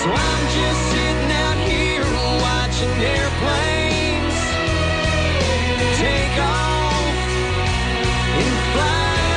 So I'm just sitting out here watching airplanes take off and fly.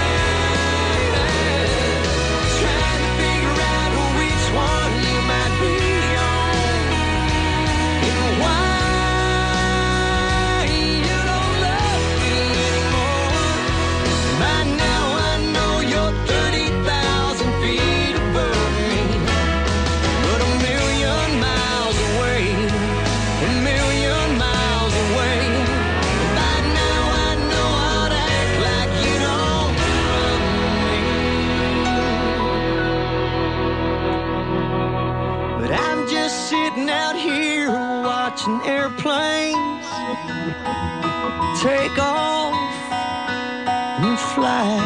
Watching airplanes take off and fly.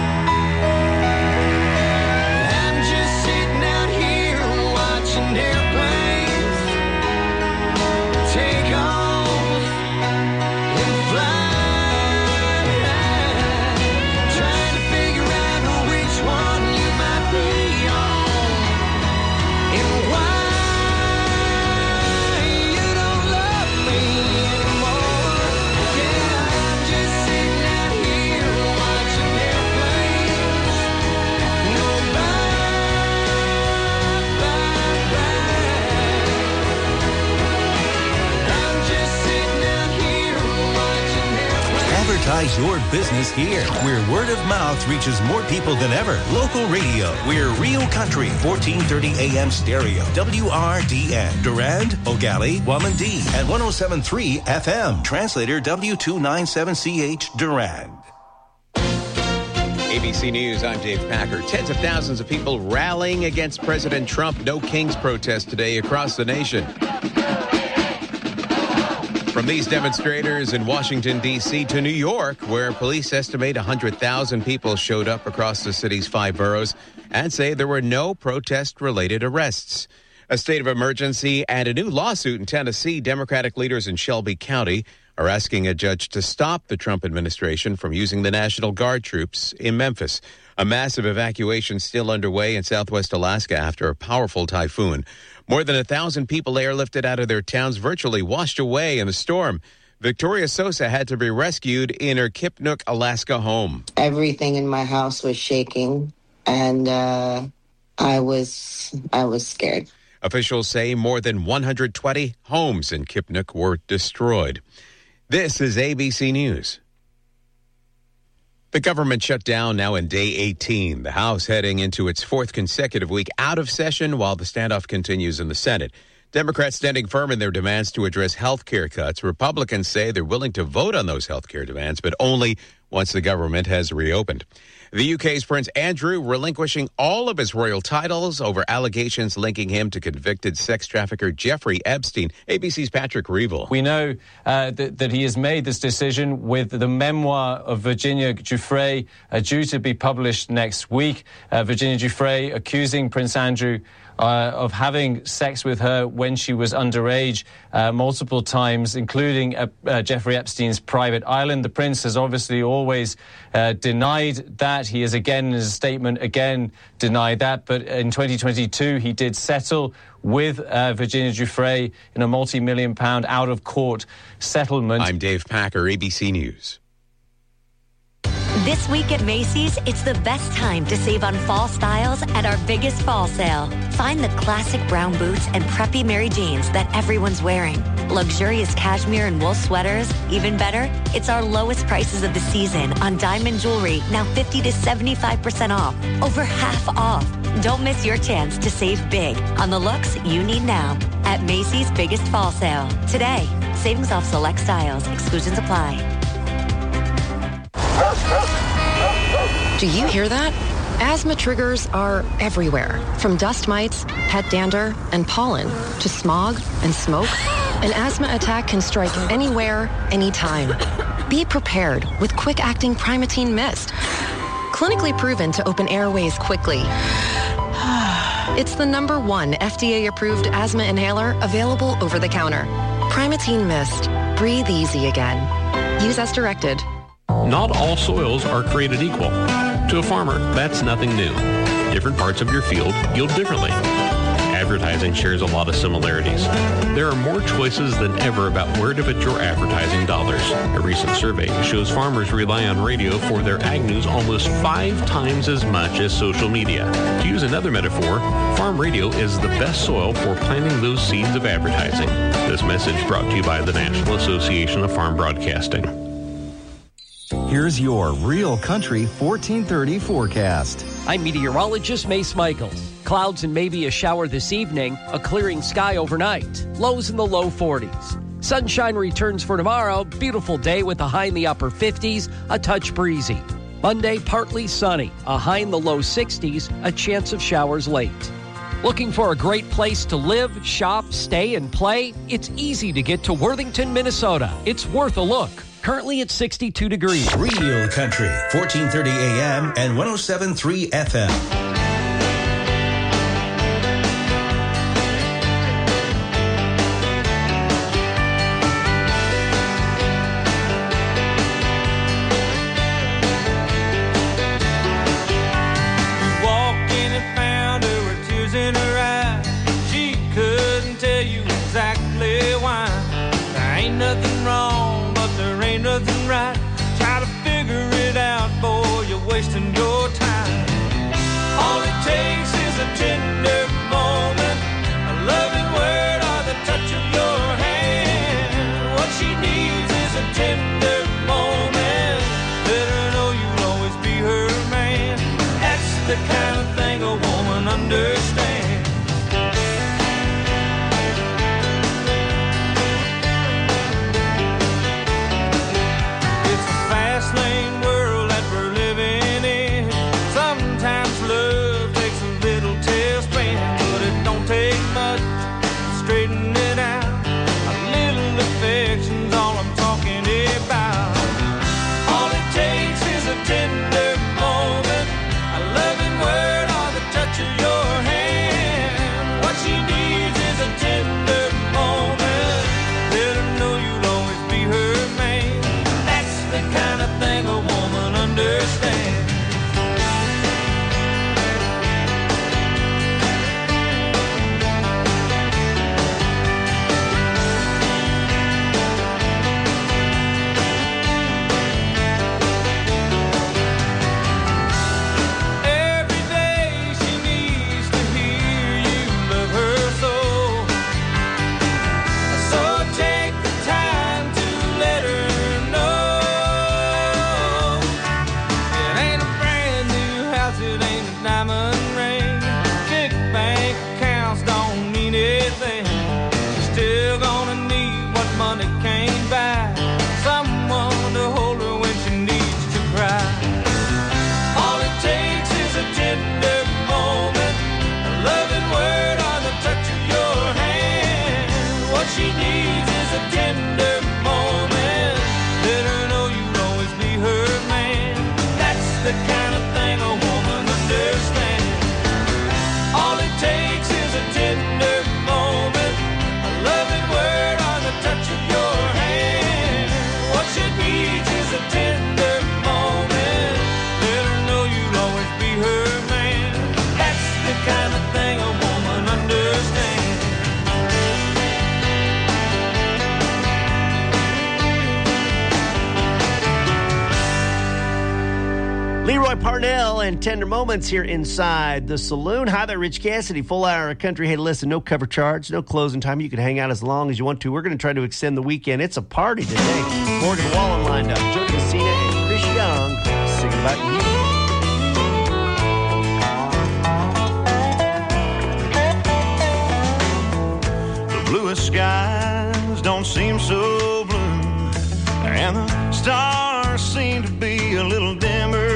I'm just sitting out here watching airplanes take off and fly. Trying to figure out which one you might be on and why. Advertise your business here, where word of mouth reaches more people than ever. Local radio, we're Rio Country, 1430 AM stereo, WRDN, Durand, Ogali, Wamandee, and 107.3 FM. Translator W297CH, Durand. ABC News, I'm Dave Packer. Tens of thousands of people rallying against President Trump. No Kings protest today across the nation. From these demonstrators in Washington, D.C. to New York, where police estimate 100,000 people showed up across the city's 5 boroughs and say there were no protest-related arrests. A state of emergency and a new lawsuit in Tennessee. Democratic leaders in Shelby County are asking a judge to stop the Trump administration from using the National Guard troops in Memphis. A massive evacuation still underway in southwest Alaska after a powerful typhoon. More than 1,000 people airlifted out of their towns, virtually washed away in the storm. Victoria Sosa had to be rescued in her Kipnuk, Alaska home. Everything in my house was shaking, and I was scared. Officials say more than 120 homes in Kipnuk were destroyed. This is ABC News. The government shut down now in day 18. The House heading into its 4th consecutive week out of session while the standoff continues in the Senate. Democrats standing firm in their demands to address health care cuts. Republicans say they're willing to vote on those health care demands, but only once the government has reopened. The UK's Prince Andrew relinquishing all of his royal titles over allegations linking him to convicted sex trafficker Jeffrey Epstein. ABC's Patrick Reevell. We know that he has made this decision with the memoir of Virginia Giuffre due to be published next week. Virginia Giuffre accusing Prince Andrew of having sex with her when she was underage multiple times, including Jeffrey Epstein's private island. The prince has obviously always denied that. He has again, in his statement, denied that. But in 2022, he did settle with Virginia Giuffre in a multi-million-pound out-of-court settlement. I'm Dave Packer, ABC News. This week at Macy's, it's the best time to save on fall styles at our biggest fall sale. Find the classic brown boots and preppy Mary Janes that everyone's wearing. Luxurious cashmere and wool sweaters. Even better, it's our lowest prices of the season on diamond jewelry, now 50 to 75% off. Over half off. Don't miss your chance to save big on the looks you need now at Macy's biggest fall sale. Today, savings off select styles. Exclusions apply. Do you hear that? Asthma triggers are everywhere, from dust mites, pet dander, and pollen, to smog and smoke. An asthma attack can strike anywhere, anytime. Be prepared with quick-acting Primatene Mist. Clinically proven to open airways quickly. It's the #1 FDA-approved asthma inhaler available over the counter. Primatene Mist. Breathe easy again. Use as directed. Not all soils are created equal. To a farmer, that's nothing new. Different parts of your field yield differently. advertising shares a lot of similarities. There are more choices than ever about where to put your advertising dollars. A recent survey shows farmers rely on radio for their ag news almost 5 times as much as social media. To use another metaphor, farm radio is the best soil for planting those seeds of advertising. This message brought to you by the National Association of Farm Broadcasting. Here's your Real Country 1430 forecast. I'm meteorologist Mace Michaels. Clouds and maybe a shower this evening, a clearing sky overnight. Lows in the low 40s. Sunshine returns for tomorrow. Beautiful day with a high in the upper 50s, a touch breezy. Monday, partly sunny, a high in the low 60s, a chance of showers late. Looking for a great place to live, shop, stay, and play? It's easy to get to Worthington, Minnesota. It's worth a look. Currently at 62 degrees. Real Country, 1430 AM and 107.3 FM. Wasting your time. All it takes is a tender moment, a loving word or the touch of your hand. What she needs is a tender moment. Let her know you'll always be her man. That's the kind of thing a woman understands. It's a fast lane world that we're living. Love takes a little tailspin, but it don't take much to straighten it out. A little affection's all I'm talking about. All it takes is a tender moment, a loving word or the touch of your hand. What she needs is a tender moment. Let her know you'll always be her man. That's the kind of thing a woman understands. She needs is a tender moment. Let her know you'll always be her man. That's the kind of thing a woman understands. All it takes is a tender moment, a loving word or the touch of your hand. What she needs is a tender moment. Let her know you'll always be her man. That's the kind of thing a woman understands. Leroy Parnell and Tender Moments here inside the saloon. Hi there, Rich Cassidy. Full hour of country. Hey, listen, no cover charge, no closing time. You can hang out as long as you want to. We're going to try to extend the weekend. It's a party today. Morgan Wallen lined up. Joe Messina and Chris Young singing about you. The bluest skies don't seem so blue, and the stars seem to be a little dimmer.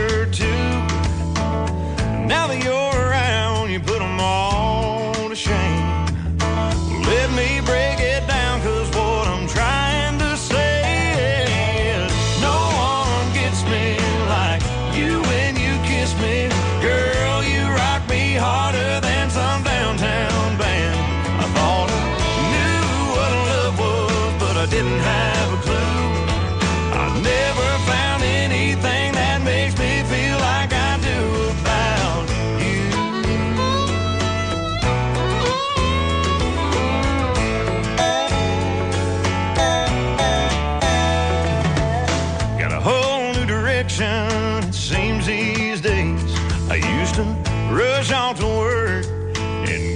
Now that you're around, you put them all to shame. Let me break it down, cause what I'm trying to say is no one gets me like you when you kiss me. Girl, you rock me harder than some downtown band. I thought I knew what love was, but I didn't have a clue. I never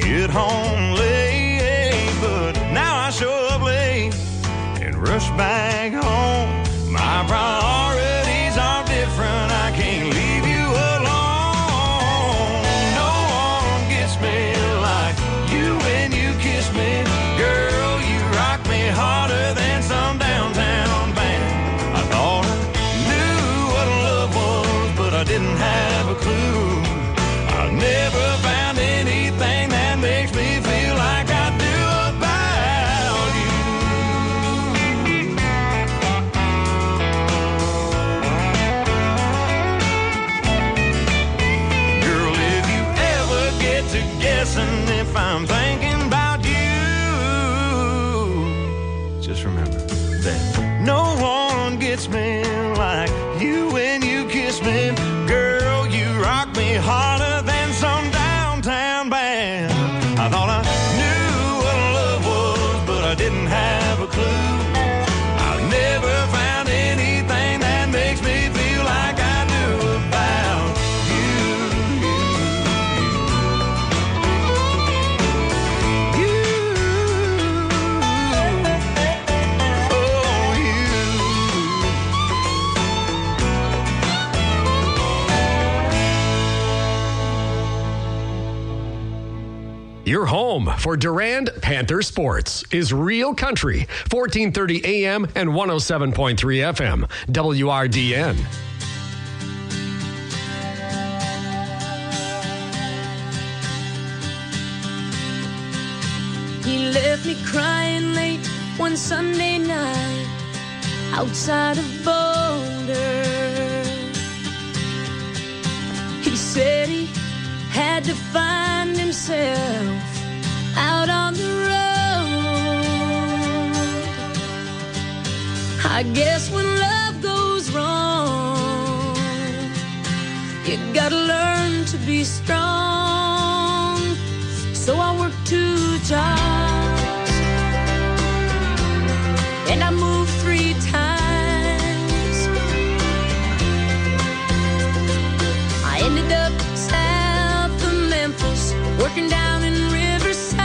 get home late, but now I show up late and rush back home. My priorities are different. I can't leave you alone. No one gets me like you when you kiss me. Girl, you rock me harder than some downtown band. I thought I knew what love was, but I didn't have a clue. I never found anything that makes me feel like I do about you. Girl, if you ever get to guessing if I'm thinking about you, just remember that no one gets me like you when you kiss me. Girl, you rock me harder than some downtown band. I thought I knew what love was, but I didn't have a clue. I never found anything that makes me feel like I do about Your home for Durand Panther Sports is Real Country, 1430 AM and 107.3 FM, WRDN. He left me crying late one Sunday night outside of Boulder. He said he had to find himself out on the road. I guess when love goes wrong, you gotta learn to be strong. So I worked 2 jobs and I moved 3 times. I ended up south of Memphis, working down in Riverside.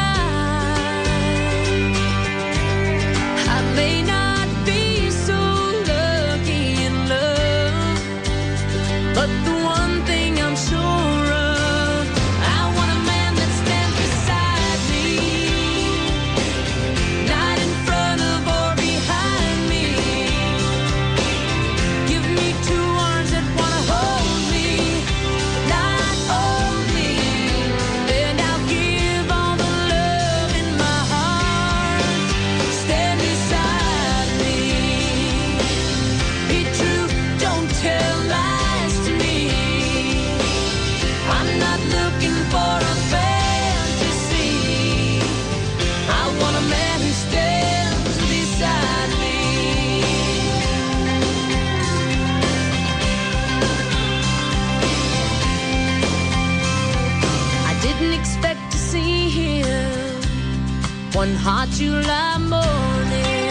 I may not be so lucky in love, but the one thing I'm sure of, I want a man that stands beside me, not in front of or behind me. Give me 2 arms that wanna hold me, not hold me, and I'll give all the love in my heart. Stand beside me. Be true, don't tell lies to me. I'm not looking for a fantasy. I want a man who stands beside me. I didn't expect to see him one hot July morning.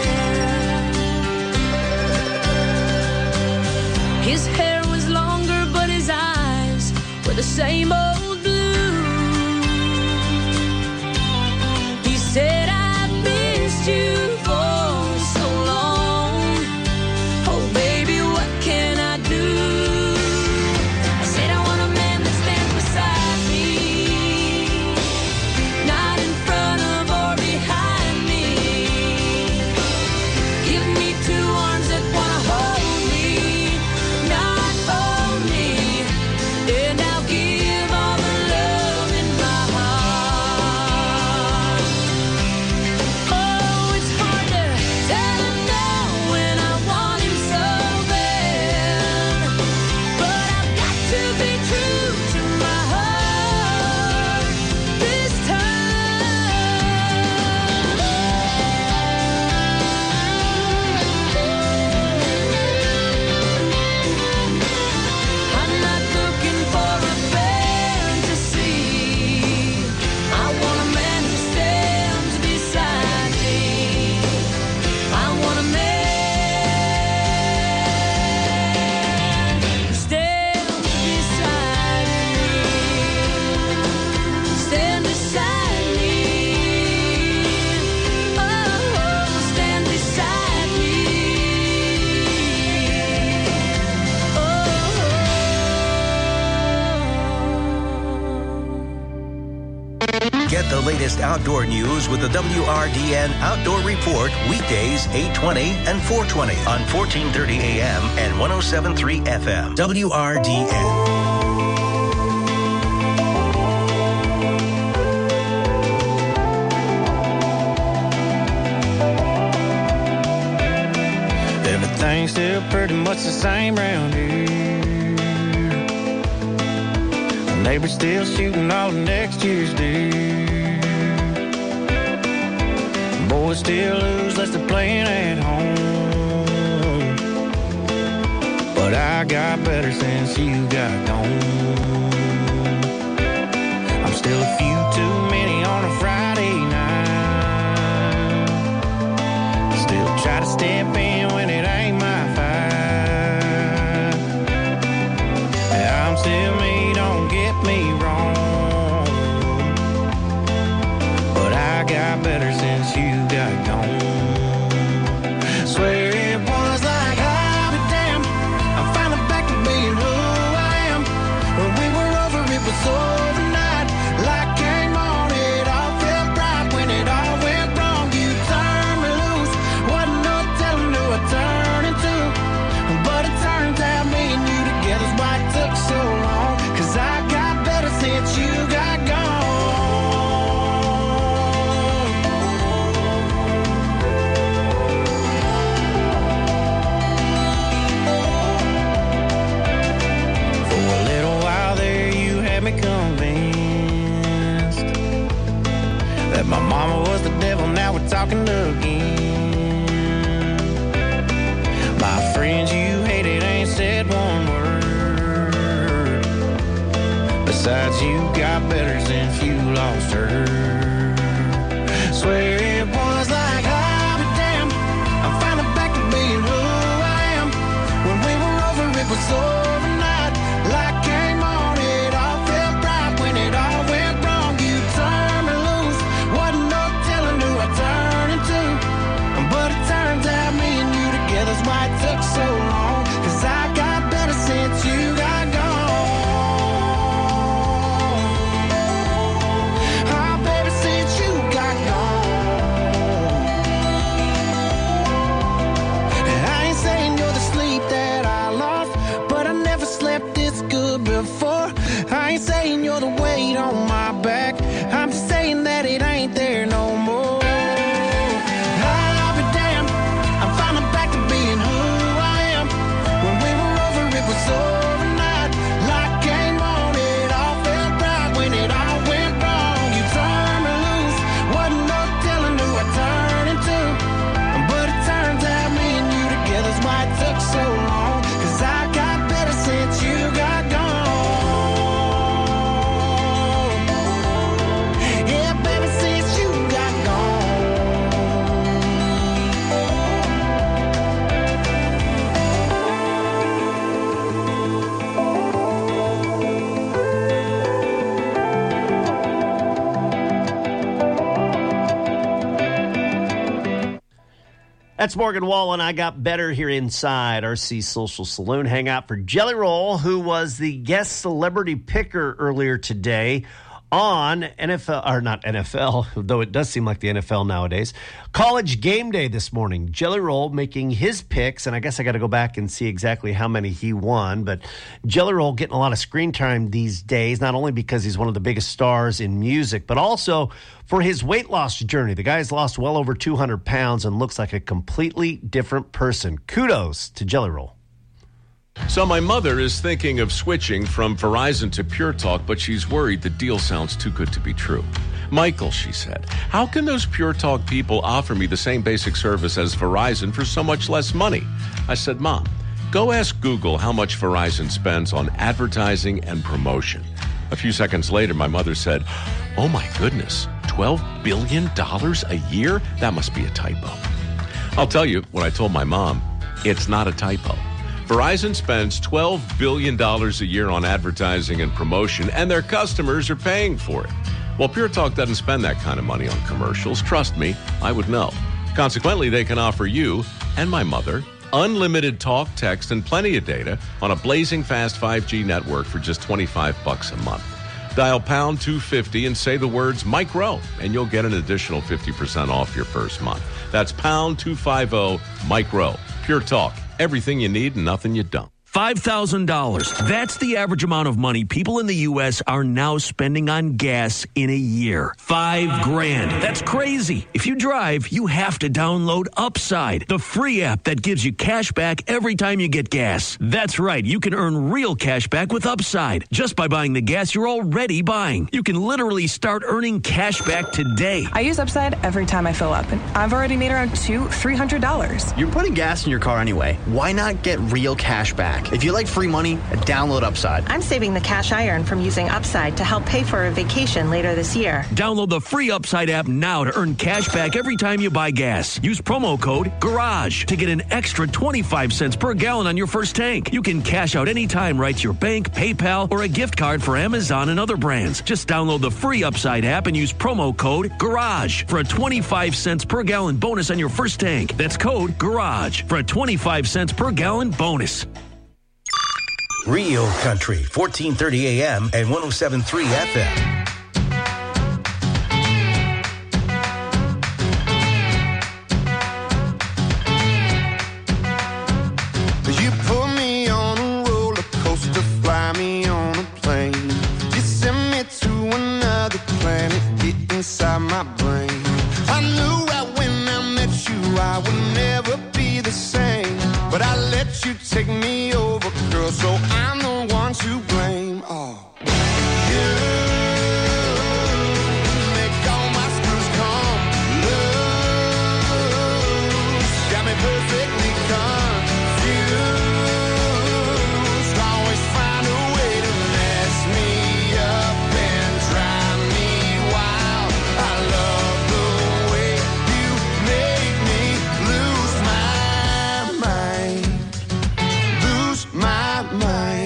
His hair was longer, but his eyes were the same old blue. He said, I've missed you for so long. Oh, baby, what can I do? I said, I want a man that stands beside me, not in front of or behind me. Give me 2 arms that wanna hold me, not hold me, and I'll give all the latest outdoor news with the WRDN Outdoor Report weekdays 8:20 and 4:20 on 1430 AM and 107.3 FM. WRDN. Everything's still pretty much the same around here. The neighbor's still shooting all of next year's deer. Boys still lose less they're playing at home. But I got better since you got gone. I'm still a few too many on a Friday night. Still try to step in when it ain't my fight. I'm still me, don't get me wrong. But I got better since you got gone. Swear it was like I'll be damned, I'm finally back to being who I am. When we were over, it was overnight. Light came on, it all felt right. When it all went wrong, you turned me loose. Wasn't no telling who I turned into. But it turns out me and you together's why it took so long. 'Cause I got better since you got gone. For a little while there, you had me convinced that my mama was the devil. Now we're talking again. My friends you hated ain't said one word. Besides, you got better since you lost her. Swear it was like I'll be damned, I'm finally back to being who I am. When we were over, it was overnight. Light came on, it all felt right. When it all went wrong, you turned me loose. Wasn't no telling who I turned into. But it turns out me and you together's why it took so long. 'Cause I got better since you got gone. Oh, baby, since you got gone. I ain't saying you're the sleep that I lost, but I never slept this good before. I ain't saying you're the weight on my back, I'm just saying that it ain't there no more. I'll be damned, I'm finally back to being who I am. When we were over, it was overnight. Light came on, it all felt right. When it all went wrong, you turned me loose. Wasn't no telling who I turned into. But it turns out me and you together's why it took so long. 'Cause I got better since you got gone. Yeah, baby, since you got gone. That's Morgan Wallen. I got better here inside RC Social Saloon. Hang out for Jelly Roll, who was the guest celebrity picker earlier today on NFL, or not NFL, though it does seem like the NFL nowadays. College Game Day this morning. Jelly Roll making his picks, and I guess I got to go back and see exactly how many he won. But Jelly Roll getting a lot of screen time these days, not only because he's one of the biggest stars in music, but also for his weight loss journey. The guy's lost well over 200 pounds and looks like a completely different person. Kudos to Jelly Roll. So my mother is thinking of switching from Verizon to Pure Talk, but she's worried the deal sounds too good to be true. Michael, she said, how can those Pure Talk people offer me the same basic service as Verizon for so much less money? I said, Mom, go ask Google how much Verizon spends on advertising and promotion. A few seconds later, my mother said, oh my goodness, $12 billion a year? That must be a typo. I'll tell you, when I told my mom, it's not a typo. Verizon spends $12 billion a year on advertising and promotion, and their customers are paying for it. Well, Pure Talk doesn't spend that kind of money on commercials. Trust me, I would know. Consequently, they can offer you and my mother unlimited talk, text, and plenty of data on a blazing fast 5G network for just $25 a month. Dial pound 250 and say the words Mike Rowe, and you'll get an additional 50% off your first month. That's pound 250 Mike Rowe. Pure Talk. Everything you need and nothing you don't. $5,000. That's the average amount of money people in the U.S. are now spending on gas in a year. $5,000. That's crazy. If you drive, you have to download Upside, the free app that gives you cash back every time you get gas. That's right. You can earn real cash back with Upside just by buying the gas you're already buying. You can literally start earning cash back today. I use Upside every time I fill up, and I've already made around $300. You're putting gas in your car anyway. Why not get real cash back? If you like free money, download Upside. I'm saving the cash I earn from using Upside to help pay for a vacation later this year. Download the free Upside app now to earn cash back every time you buy gas. Use promo code GARAGE to get an extra 25 cents per gallon on your first tank. You can cash out anytime right to your bank, PayPal, or a gift card for Amazon and other brands. Just download the free Upside app and use promo code GARAGE for a 25 cents per gallon bonus on your first tank. That's code GARAGE for a 25 cents per gallon bonus. Real Country, 1430 AM and 107.3 FM. You put me on a roller coaster, fly me on a plane. You send me to another planet, get inside my brain. I knew right when I met you I would never be the same. But I let you take me over, girl, so I'm the one to blame. Oh, you make all my screws come loose. Got me perfectly confused. Always find a way to mess me up and drive me wild. I love the way you make me lose my mind. Lose my mind.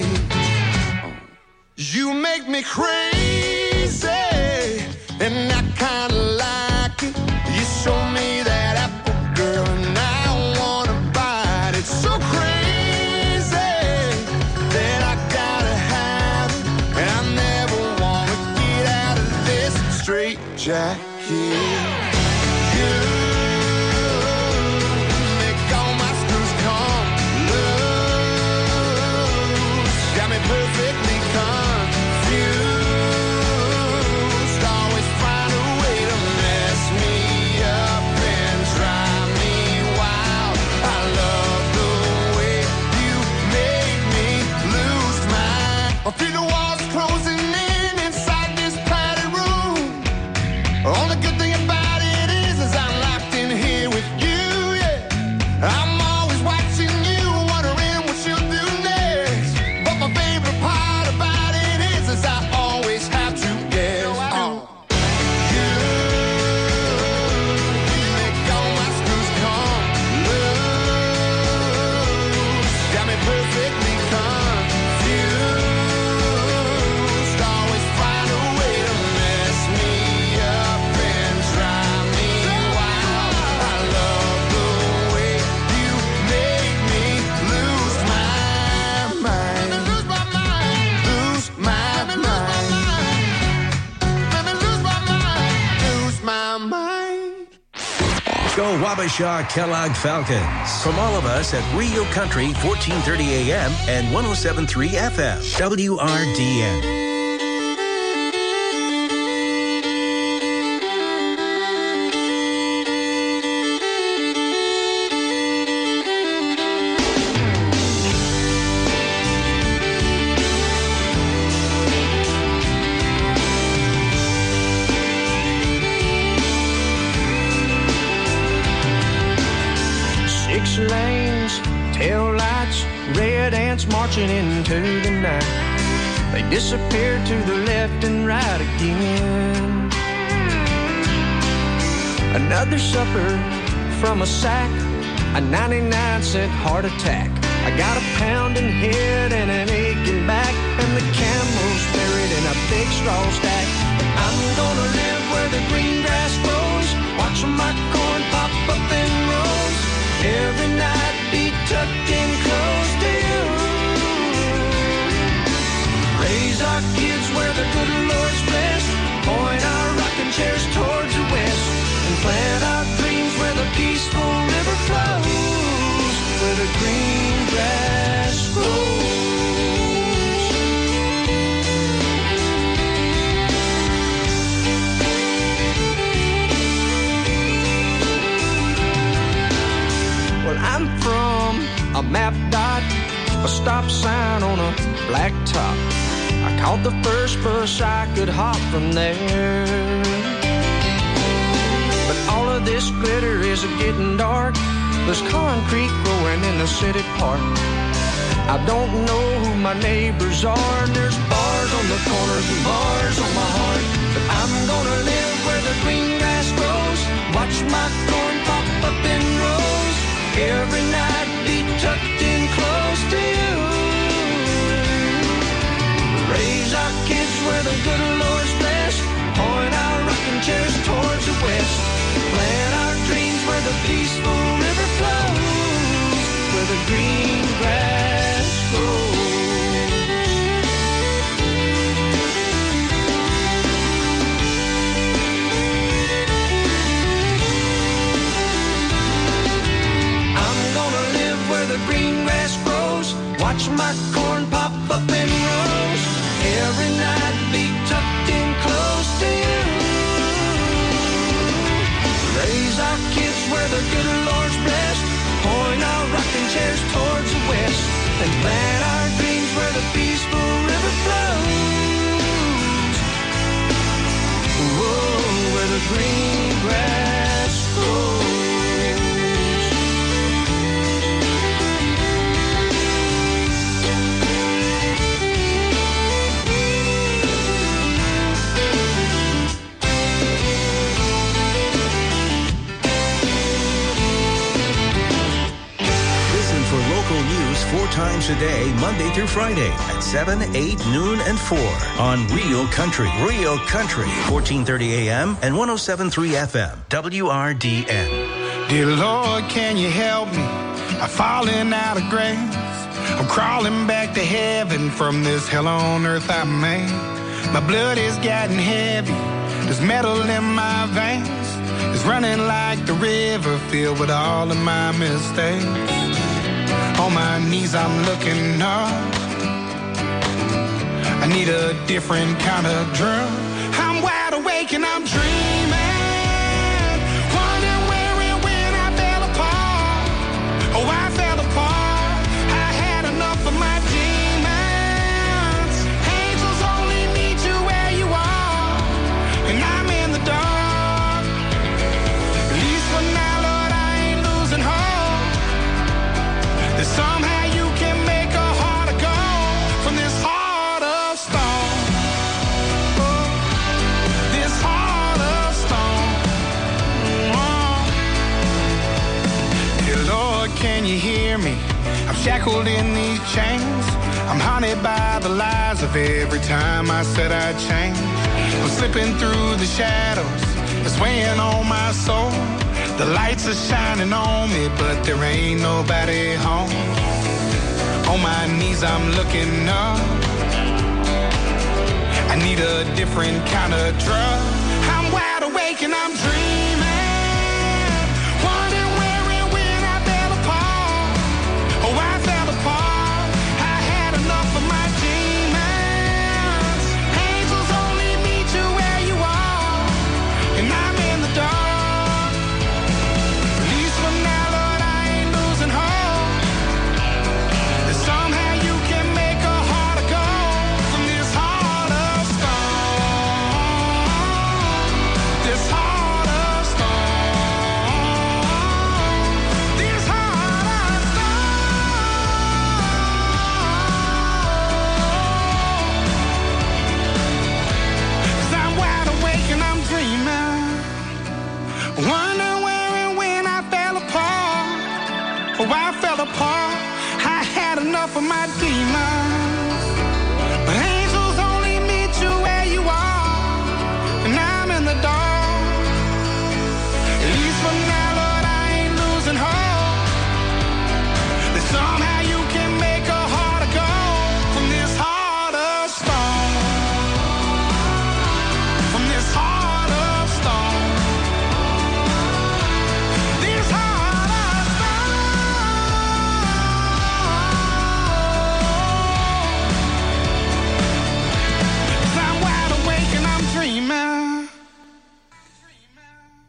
You make me crazy, and I kinda like it. You show me that apple, girl, and I wanna bite it. So crazy that I gotta have it, and I never wanna get out of this straight jacket. You make all my screws come loose. Got me perfectly confused. Always find a way to mess me up and drive me wild. I love the way you make me lose my. I feel the walls closing in inside this padded room. Only good thing about it is I'm locked in here with you, yeah. I'm always watching you, wondering what you'll do next. But my favorite part about it is I always have to guess. Oh. You make all my screws come loose. Got me perfectly confused. Always find a way to mess me up and drive me wild. I love the way you make me lose my mind. Lose my mind. Lose my mind. Lose my mind. Lose my mind. Go Wabasha Kellogg Falcons. From all of us at Rio Country, 1430 AM and 107.3 FM. WRDN. Six lanes, tail lights, red ants marching into the night. They disappear to the left and right again. Another supper from a sack, a 99-cent heart attack. I got a pounding head and an aching back, and the camel's buried in a big straw stack. I'm gonna live where the green grass grows, watch my corn pop up in rows. Every night be tucked in close to you. Raise our kids where the good Lord a stop sign on a black top. I caught the first bus I could hop from there. But all of this glitter is getting dark. There's concrete growing in the city park. I don't know who my neighbors are. There's bars on the corners and bars on my heart. But I'm gonna live where the green grass grows. Watch my corn pop up in rows. Every night be tucked in close to you. Raise our kids where the good Lord's blessed. Point our rocking chairs towards the west. Plant our dreams where the peaceful river flows. Where the green grass grows. I'm gonna live where the green grass grows. Watch my corn pop up in rows. Every night be tucked in close to you. Raise our kids where the good Lord's blessed. Point our rocking chairs towards the west. And plant our dreams where the peaceful river flows. Whoa, where the green grass grows. Local news 4 times a day, Monday through Friday at 7, 8, noon, and 4 on Real Country. Real Country, 1430 AM and 107.3 FM, WRDN. Dear Lord, can you help me? I'm falling out of grace. I'm crawling back to heaven from this hell on earth I made. My blood is getting heavy. There's metal in my veins. It's running like the river filled with all of my mistakes. On my knees I'm looking up. I need a different kind of drug. I'm wide awake and I'm dreaming. Wondering where and when I fell apart. Oh, I fell apart. I had enough of my demons. Angels only meet you where you are. And I'm in the dark. At least for now, Lord, I ain't losing hope. That somehow you can make a heart of gold from this heart of stone. Oh, this heart of stone. Oh. Dear Lord, can you hear me? I'm shackled in these chains. I'm haunted by the lies of every time I said I'd change. I'm slipping through the shadows. It's weighing on my soul. The lights are shining on me, but there ain't nobody home. On my knees I'm looking up. I need a different kind of drug. I'm wide awake and I'm dreaming. Wondering where and when I fell apart. Oh, I fell apart. I had enough of my demons. Angels only meet you where you are. And I'm in the dark. Somehow you can make a heart of gold from this heart of stone. This heart of stone. This heart of stone. 'Cause I'm wide awake and I'm dreaming. Wondering where and when I fell apart. Oh, I fell apart. I had enough of my demons. But angels only meet you where you are. And I'm in the dark. At least for now, Lord, I ain't losing hope. That somehow you can make a heart of gold from this heart of stone. From this heart of stone. This heart of stone.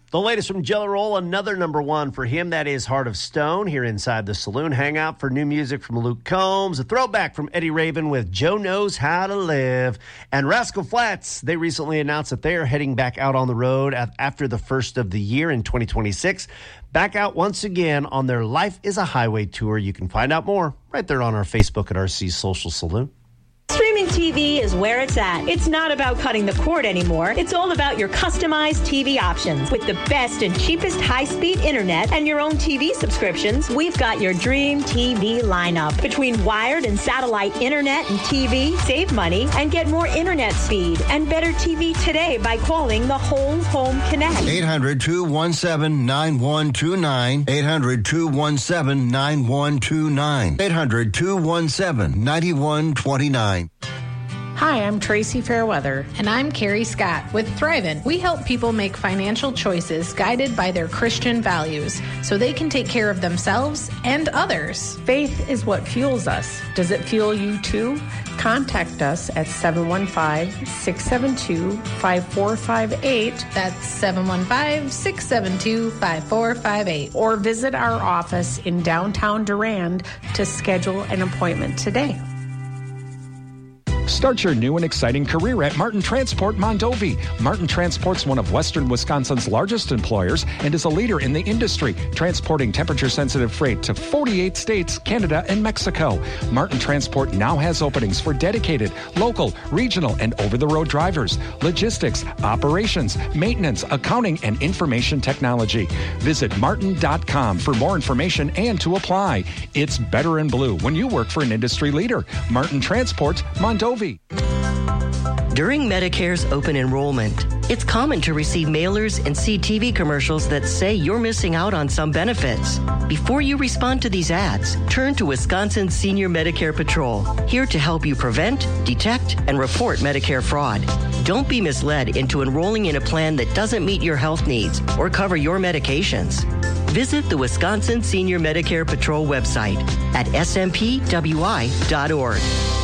The latest from Jelly Roll, another number one for him. That is Heart of Stone here inside the Saloon Hangout for new music from Luke Combs. A throwback from Eddie Raven with Joe Knows How to Live. And Rascal Flatts, they recently announced that they are heading back out on the road after the first of the year in 2026. Back out once again on their Life is a Highway tour. You can find out more right there on our Facebook at RC Social Saloon. Streaming TV is where it's at. It's not about cutting the cord anymore. It's all about your customized TV options. With the best and cheapest high-speed internet and your own TV subscriptions, we've got your dream TV lineup. Between wired and satellite internet and TV, save money and get more internet speed and better TV today by calling the Whole Home Connect. 800-217-9129. 800-217-9129. 800-217-9129. Hi, I'm Tracy Fairweather. And I'm Carrie Scott with Thrivent. We help people make financial choices guided by their Christian values so they can take care of themselves and others. Faith is what fuels us. Does it fuel you too? Contact us at 715-672-5458. That's 715-672-5458. Or visit our office in downtown Durand to schedule an appointment today. Start your new and exciting career at Martin Transport Mondovi. Martin Transport's one of Western Wisconsin's largest employers and is a leader in the industry, transporting temperature-sensitive freight to 48 states, Canada, and Mexico. Martin Transport now has openings for dedicated, local, regional, and over-the-road drivers, logistics, operations, maintenance, accounting, and information technology. Visit martin.com for more information and to apply. It's better in blue when you work for an industry leader. Martin Transport Mondovi. During Medicare's open enrollment, it's common to receive mailers and see TV commercials that say you're missing out on some benefits. Before you respond to these ads, turn to Wisconsin Senior Medicare Patrol, here to help you prevent, detect, and report Medicare fraud. Don't be misled into enrolling in a plan that doesn't meet your health needs or cover your medications. Visit the Wisconsin Senior Medicare Patrol website at smpwi.org.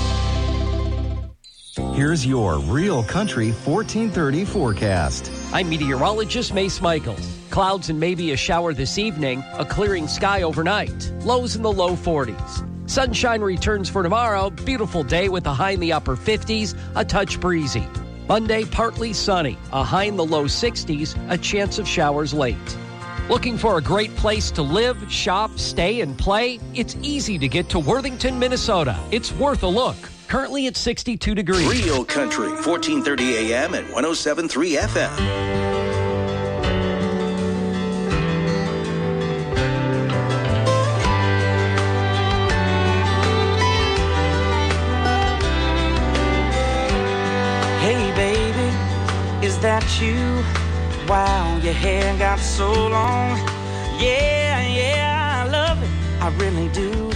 Here's your Real Country 1430 forecast. I'm meteorologist Mace Michaels. Clouds and maybe a shower this evening, a clearing sky overnight. Lows in the low 40s. Sunshine returns for tomorrow. Beautiful day with a high in the upper 50s, a touch breezy. Monday, partly sunny, a high in the low 60s, a chance of showers late. Looking for a great place to live, shop, stay, and play? It's easy to get to Worthington, Minnesota. It's worth a look. Currently at 62 degrees. Real Country, 1430 AM and 107.3 FM. Hey baby, is that you? Wow, your hair got so long. Yeah, I love it, I really do.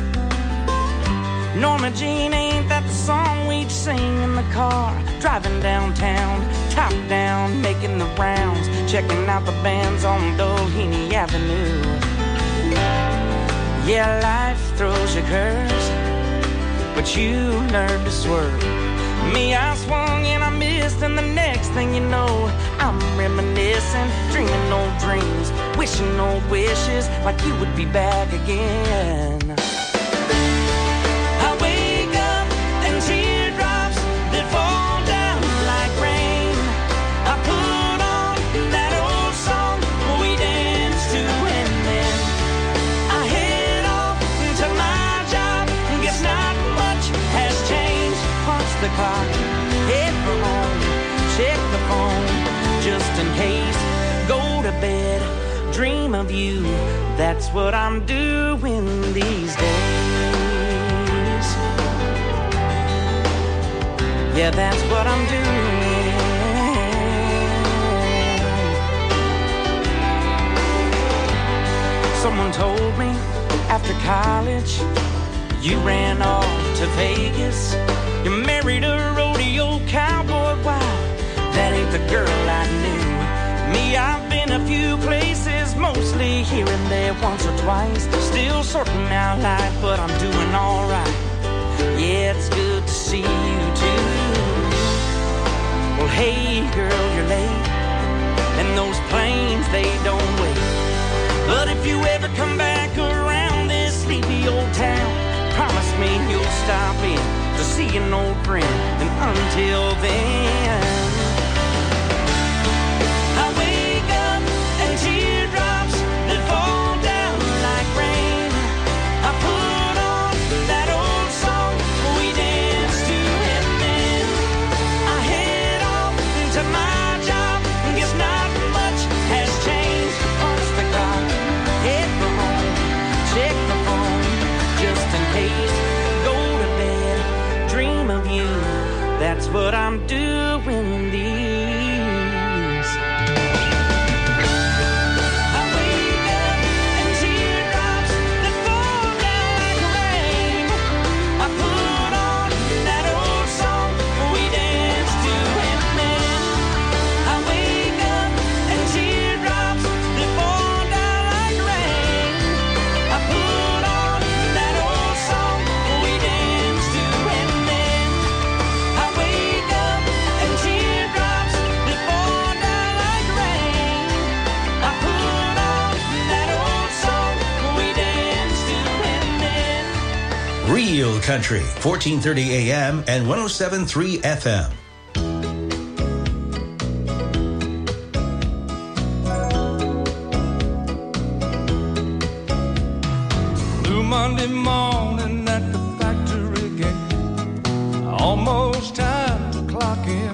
Norma Jean, ain't that the song we'd sing in the car? Driving downtown, top down, making the rounds, checking out the bands on Doheny Avenue. Yeah, life throws you curves, but you learn to swerve. Me, I swung and I missed, and the next thing you know, I'm reminiscing, dreaming old dreams, wishing old wishes, like you would be back again. Teardrops that fall down like rain. I put on that old song we danced to, and then I head off to my job. Guess not much has changed. Punch the clock, head for home, check the phone just in case. Go to bed, dream of you. That's what I'm doing these days. Yeah, that's what I'm doing. Someone told me after college you ran off to Vegas. You married a rodeo cowboy. Wow, that ain't the girl I knew. Me, I've been a few places, mostly here and there, once or twice. Still sorting out life, but I'm doing all right. Yeah, it's good to see you too. Well, hey girl, you're late. and those planes, they don't wait. But if you ever come back around this sleepy old town, promise me you'll stop in to see an old friend. And until then, I wake up and teardrops that fall down like rain. I put on that old song we danced to, and then I head off to my job. Guess not much has changed. Punch the clock, head for home, check the phone just in case. Go to bed, dream of you. That's what I'm doing these. I wake up and teardrops that fall down like rain. I put on that old song we danced to, and then I wake up and teardrops that fall down like rain. I put on that old song we danced to, and then I wake up and teardrops that fall down like rain. I put on that old song we danced to, and then Real Country, 1430 AM and 107.3 FM. Blue Monday morning at the factory gate, almost time to clock in.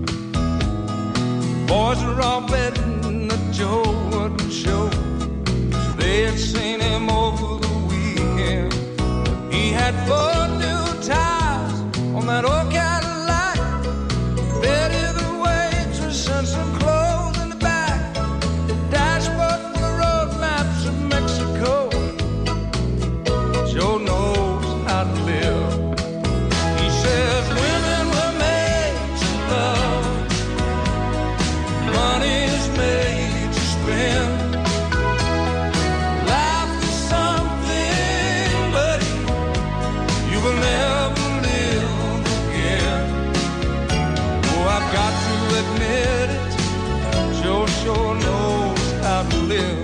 Boys are all betting that Joe wouldn't show, so they had seen him over the weekend. He had 4 new tires on that old Cadillac. Betty the waitress and some clothes in the back. Dashboard full of road maps of Mexico. Joe knows how to live. He says women were made to love, money is made to spend. Life is something, buddy, you will never live again. Oh, I've got to admit it, Joe sure knows how to live.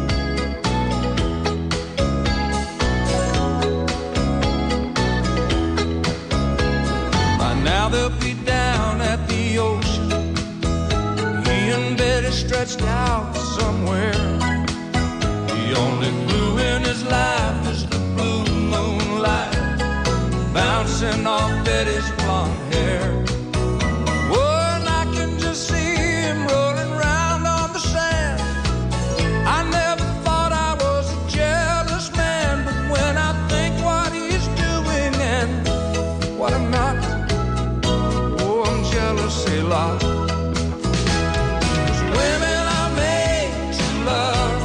By now they'll be down at the ocean, he and Betty stretched out somewhere. The only clue in his life is the blue moonlight bouncing off Betty's blonde hair. Oh, and I can just see him rolling round on the sand. I never thought I was a jealous man, but when I think what he's doing and what I'm not, oh, I'm jealous a lot. 'Cause women are made to love,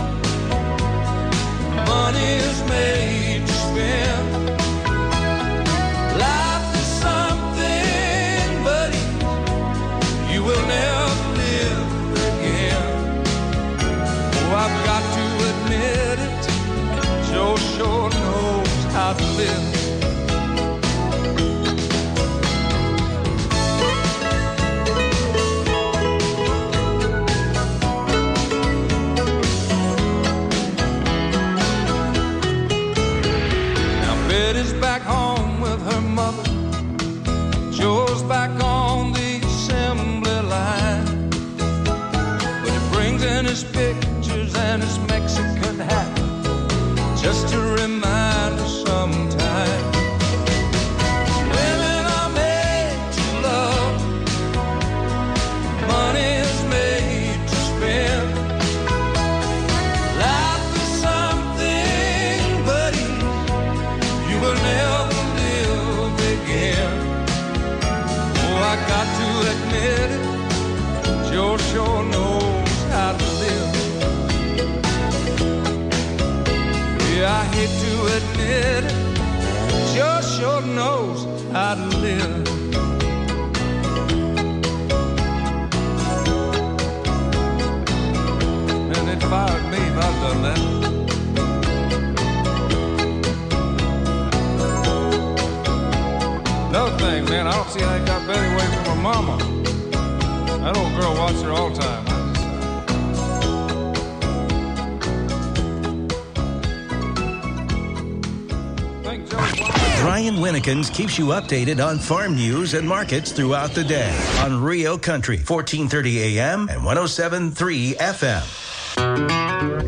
money is made to spend. Life is something, buddy, you will never live again. Oh, I've got to admit it, Joe sure knows how to live. Now Betty's back home with her mother, Joe's back on the assembly line. But he brings in his pictures and his Mexican hat, just to remind us sometime. Women are made to love, money is made to spend. Life is something, buddy, you will never live again. Oh, I got to admit it, Joe sure knows how to live. Yeah, I hate to admit it, Joe sure knows how to live. And they'd fired me if I'd done that. Another thing, man, I don't see how he got Betty away from her mama. That old girl watched her all the time. Brian Winnekins keeps you updated on farm news and markets throughout the day on Rio Country, 1430 AM and 107.3 FM.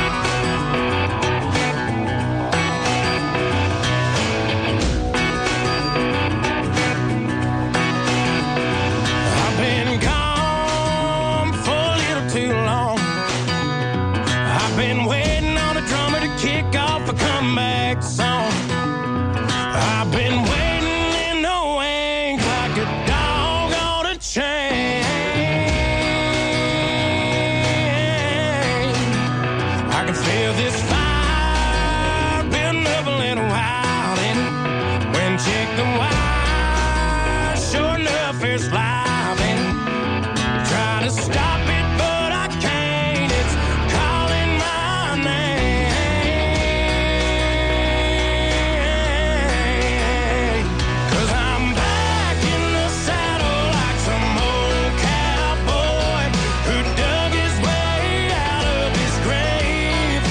I've been gone for a little too long. I've been waiting on a drummer to kick off a comeback song. I've been waiting in the wings like a dog on a chain. I can feel this fire building up a little while, and when check the wire, sure enough it's live, and trying to stop it, but I can't. It's calling my name. 'Cause I'm back in the saddle like some old cowboy who dug his way out of his grave.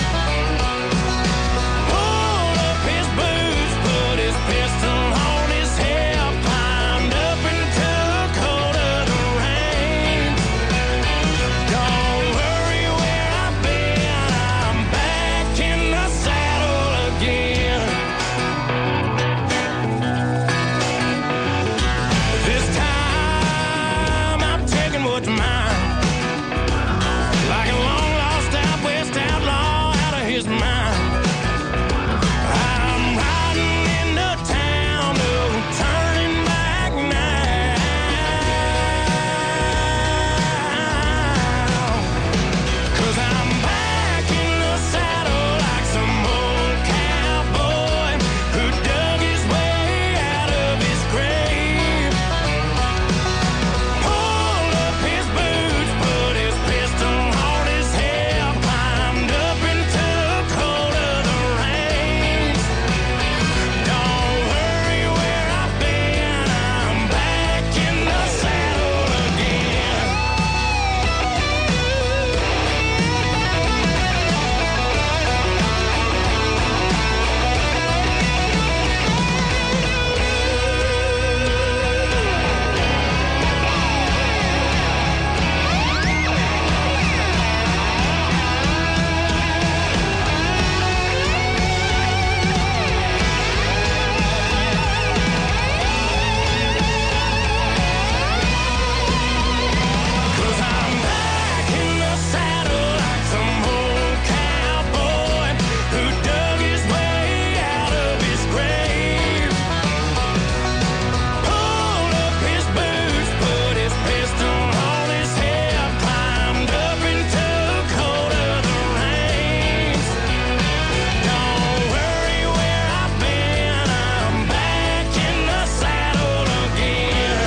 Pulled up his boots, put his pistol on his hip, climbed up and took hold of the reins. Don't worry where I've been, I'm back in the saddle again. This time I'm taking what's mine, like a long lost out west outlaw out of his mind. I'm riding into town, no turning back now. 'Cause I'm back in the saddle like some old cowboy who dug his way out of his grave. Pulled up his boots, put his pistol on his hip, climbed up and took hold of the reins. Don't worry where I've been, I'm back in the saddle again. Cause I'm back in the saddle like some old cowboy who dug his way out of his grave. Pulled up his boots, put his pistol on his hip, climbed up and took hold of the reins. Don't worry where I've been, I'm back in the saddle again.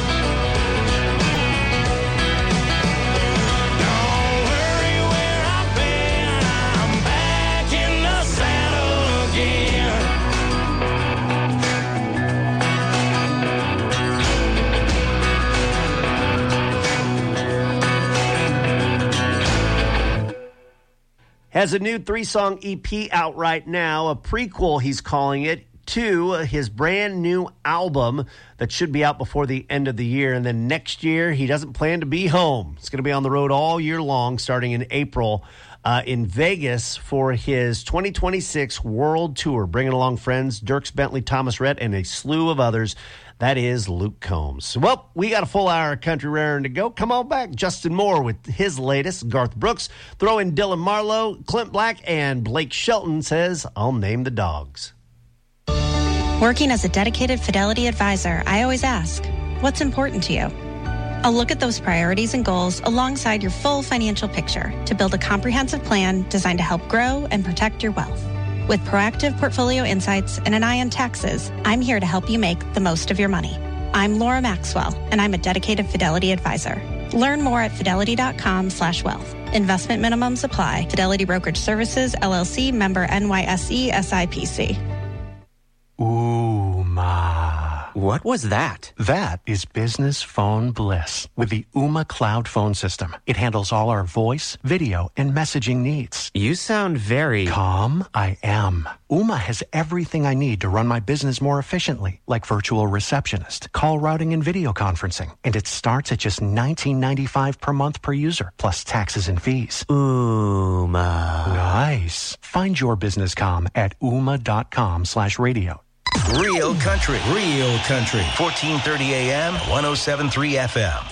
Don't worry where I've been, I'm back in the saddle again. Has a new 3-song EP out right now, a prequel he's calling it, to his brand new album that should be out before the end of the year. And then next year, he doesn't plan to be home. He's going to be on the road all year long, starting in April in Vegas for his 2026 World Tour, bringing along friends Dierks Bentley, Thomas Rhett, and a slew of others. That is Luke Combs. Well, we got a full hour of country raring to go. Come on back. Justin Moore with his latest. Garth Brooks. Throw in Dylan Marlowe, Clint Black, and Blake Shelton says, I'll name the dogs. Working as a dedicated Fidelity advisor, I always ask, what's important to you? I'll look at those priorities and goals alongside your full financial picture to build a comprehensive plan designed to help grow and protect your wealth. With proactive portfolio insights and an eye on taxes, I'm here to help you make the most of your money. I'm Laura Maxwell, and I'm a dedicated Fidelity advisor. Learn more at fidelity.com/wealth. Investment minimums apply. Fidelity Brokerage Services, LLC, member NYSE, SIPC. Ooh, ma. What was that? That is business phone bliss with the Ooma Cloud Phone System. It handles all our voice, video, and messaging needs. You sound very... Calm. I am. Ooma has everything I need to run my business more efficiently, like virtual receptionist, call routing, and video conferencing. And it starts at just $19.95 per month per user, plus taxes and fees. Ooma. Nice. Find your business comm at ooma.com/radio. Real country. 1430 AM, 107.3 FM.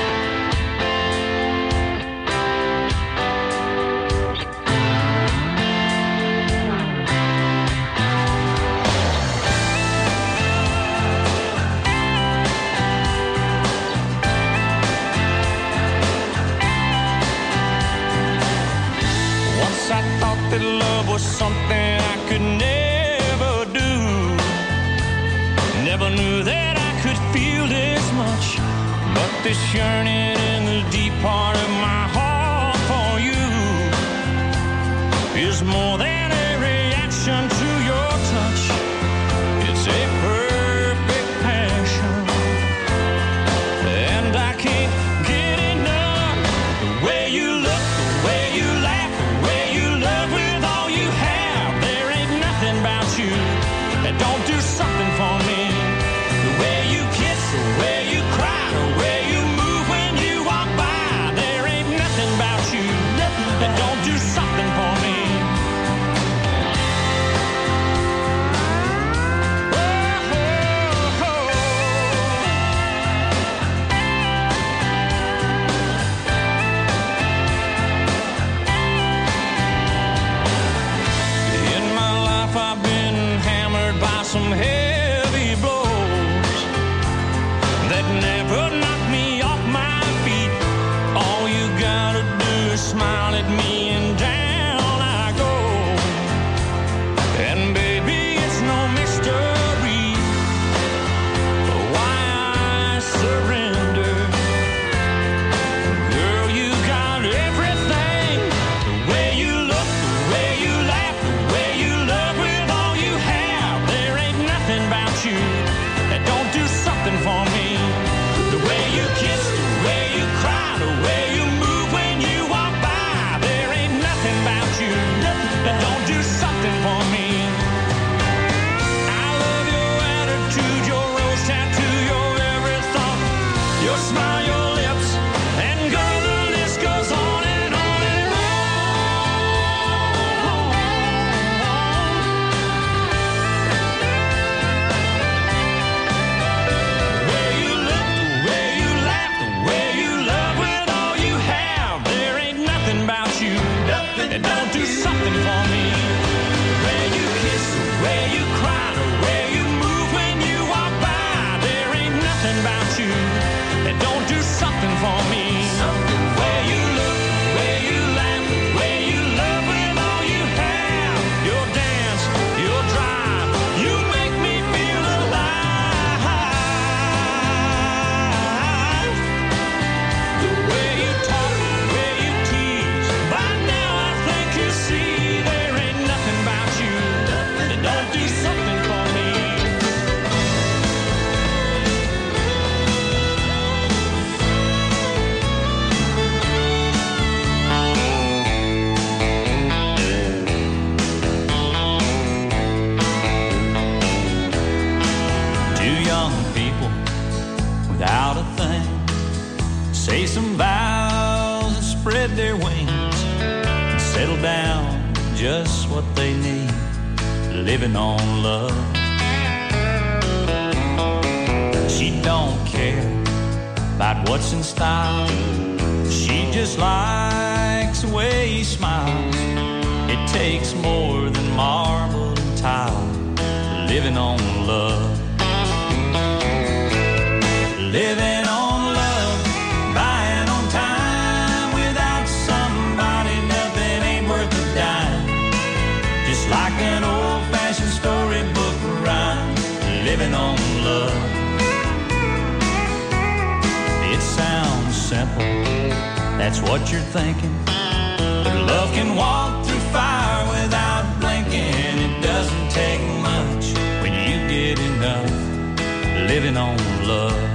Once I thought that love was something I could never do. Never knew that I could feel this much. But this yearning in the deep part of my heart for you is more than a reaction to your touch. It's a perfect passion. And I can't get enough. The way you look, the way you laugh, the way you love with all you have. There ain't nothing about you that don't do something for me. The way you kiss, the way you cry, the way you move when you walk by. There ain't nothing about you that don't do something for me. In my life I've been hammered by some heavy blows that never knocked me off my feet. All you gotta do is smile at me and down I go. And baby, it's no mystery why I surrender. Girl, you got everything. The way you look, the way you laugh, the way you love with all you have. There ain't nothing about you that don't do something for me. The way you kiss, the way you cry, the way you move when you walk by. There ain't nothing about you that don't do something for me. I love your attitude, your rose tattoo, your every thought, your smile, your lips, and girl, the list goes on and on and on. The way you look, the way you laugh, the way you love with all you have. There ain't nothing about you that don't do something for me. The way you kiss, the way you cry, the way you move when you walk by. There ain't nothing about you that don't do something for me. The way you look, the way you laugh, the way you love with all you have. Your dance, your drive, you make me feel alive. The way you talk, the way you tease. By now I think you see there ain't nothing about you that don't do something for me. Two young people without a thing say some vows and spread their wings and settle down to just what they need, living on love. She don't care about what's in style. She just likes the way he smiles. It takes more than marble and tile, living on love. Living on love, buying on time. Without somebody, nothing ain't worth a dime. Just like an old-fashioned storybook rhyme, living on love. It sounds simple, that's what you're thinking. But love can walk through fire without blinking. It doesn't take much when you get enough, living living on love.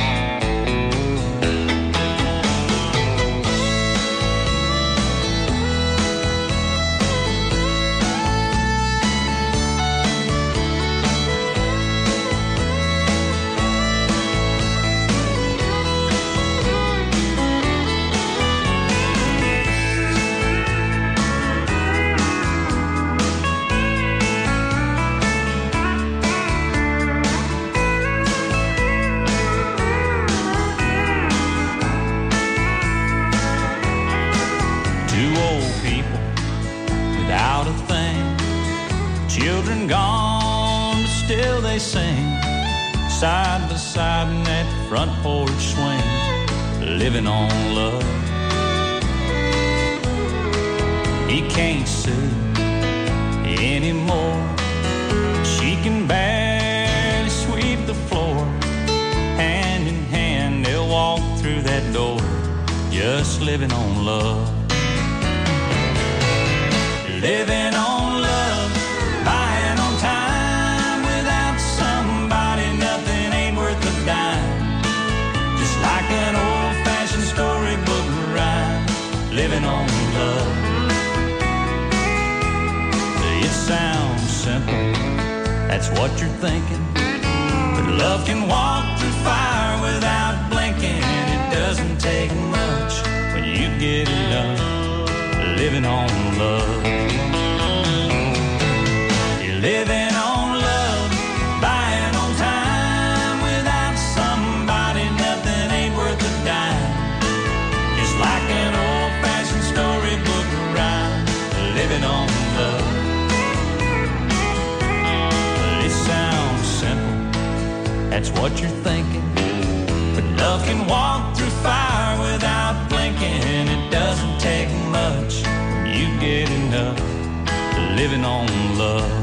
Children gone, but still they sing, side by side in that front porch swing, living on love. He can't sue anymore. She can barely sweep the floor. Hand in hand, they'll walk through that door, just living on love. Living on love, buying on time. Without somebody, nothing ain't worth a dime. Just like an old-fashioned storybook rhyme, living on love. It sounds simple, that's what you're thinking. But love can walk through fire without blinking. It doesn't take much when you get it done, living on love. You're living on love, buying on time. Without somebody, nothing ain't worth a dime. It's like an old-fashioned storybook rhyme, living on love. It sounds simple, that's what you're thinking. But love can walk through fire without blinking. It doesn't take much when you get enough, living on love.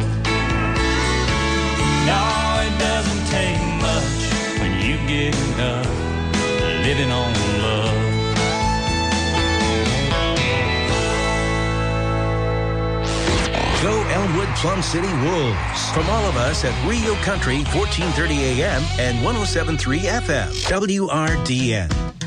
No, it doesn't take much when you get enough, living on love. Go Elmwood Plum City Wolves. From all of us at Rio Country, 1430 AM and 107.3 FM. WRDN.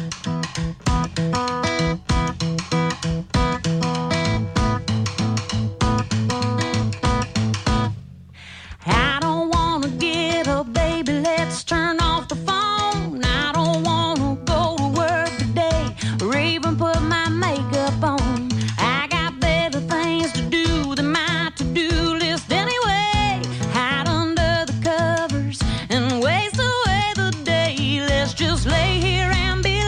I don't wanna get up, baby, let's turn off the phone. I don't wanna go to work today or even put my makeup on. I got better things to do than my to-do list anyway. Hide under the covers and waste away the day. Let's just lay here and be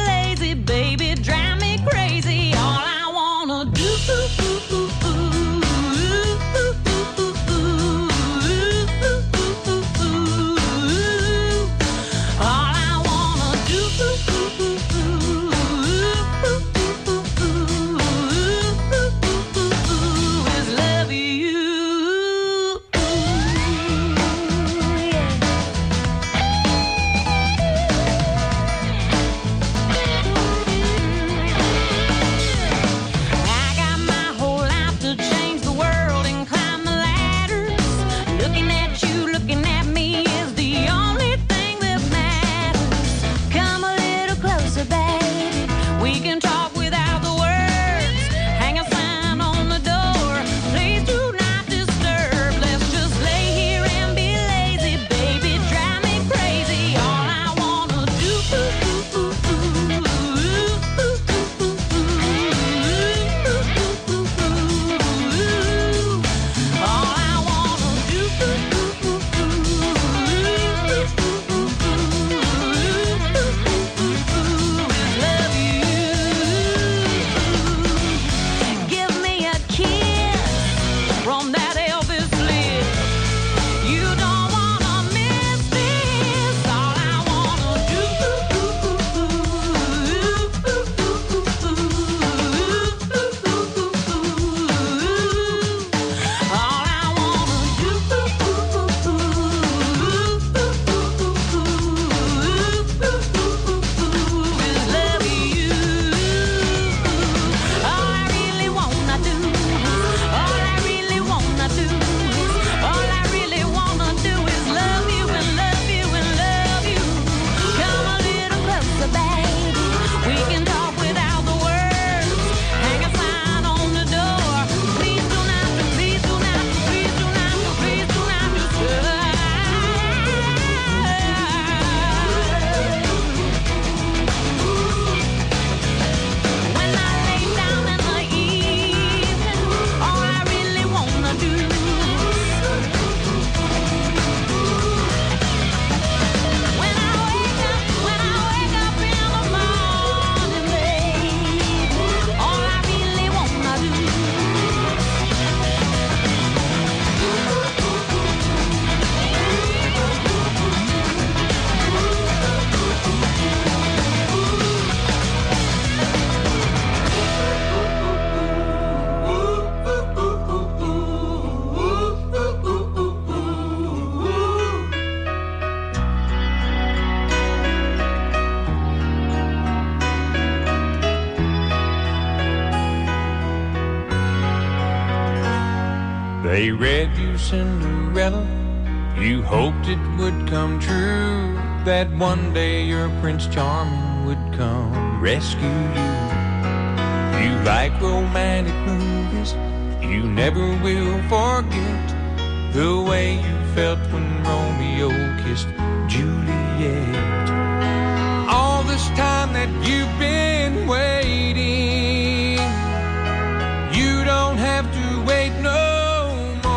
They read you Cinderella, you hoped it would come true, that one day your Prince Charming would come rescue you. You like romantic movies, you never will forget the way you felt when Romeo kissed Juliet. All this time that you've been waiting, you don't have to wait no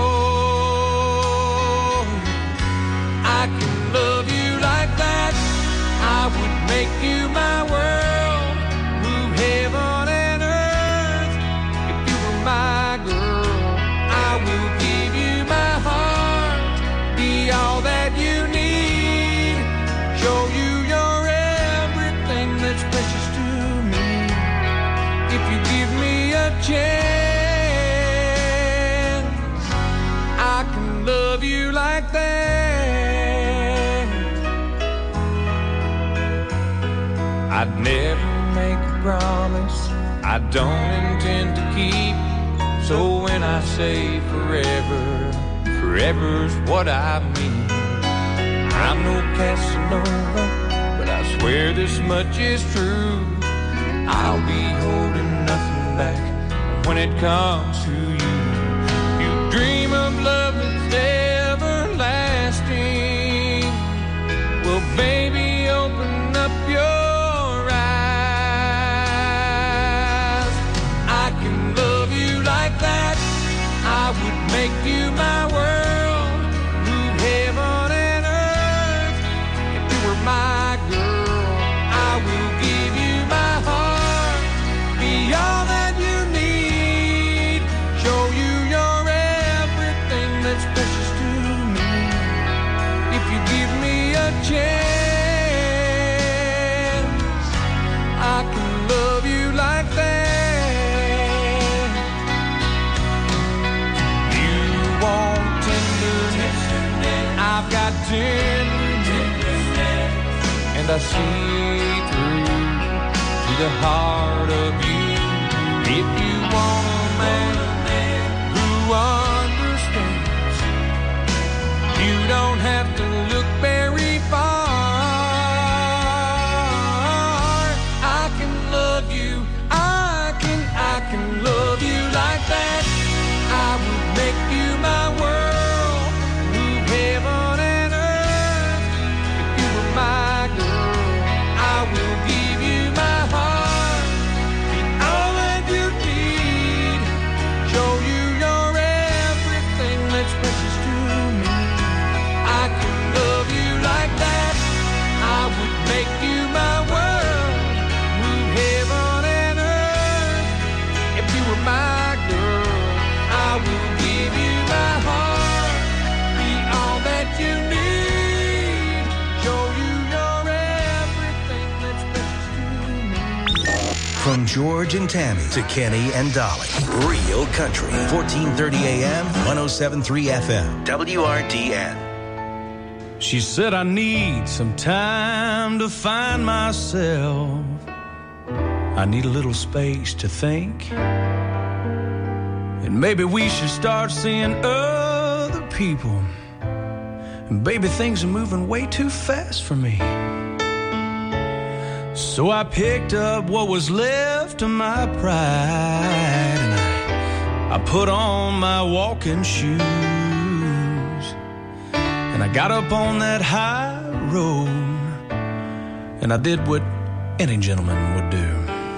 more. I can love you like that, I would make you my world, move heaven and earth. If you were my girl, I will give you my heart, be all that you need, show you your everything that's precious to me. If you give me a chance, I can love you like that. I'd never make a promise I don't intend to keep. So when I say forever, forever's what I mean. I'm no Casanova, but I swear this much is true. I'll be holding nothing back when it comes to you. You dream of love that's everlasting. Well, baby, open up your eyes. I can love you like that, I would make you my world, move heaven and earth. If you were my girl, I will give you my heart, be all that you need, show you your everything that's precious to me. If you give me a chance, I can love you like that. You want tenderness, I've got tenderness, and I see through to the heart of you. If you want a man who understands, you don't have to look very far. I can love you, I can love you like that. I would make you my world, move heaven and earth. If you were my girl, I will give you my heart, be all that you need, show you your everything that's precious to me. I can love you like that, I would make you my world, move heaven and earth. If you were my girl, I will give you my heart, be all that you need, show you your everything that's precious to me. From George and Tammy to Kenny and Dolly. Real Country. 1430 AM, 107.3 FM. WRDN. She said I need some time to find myself. I need a little space to think. And maybe we should start seeing other people. And baby, things are moving way too fast for me. So I picked up what was left of my pride, and I put on my walking shoes, and I got up on that high road, and I did what any gentleman would do.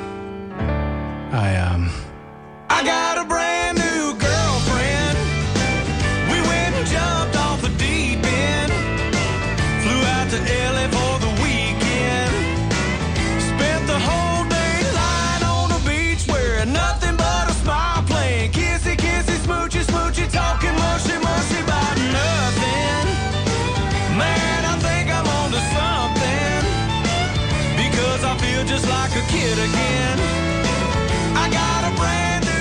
I got a brand new girlfriend. We went and jumped off the deep end, flew out to LA for the weekend, spent the whole day lying on the beach wearing nothing but a smile, playing kissy, kissy, smoochy, smoochy, talking mushy, mushy about nothing. Man, I think I'm on to something, because I feel just like a kid again. I got a brand new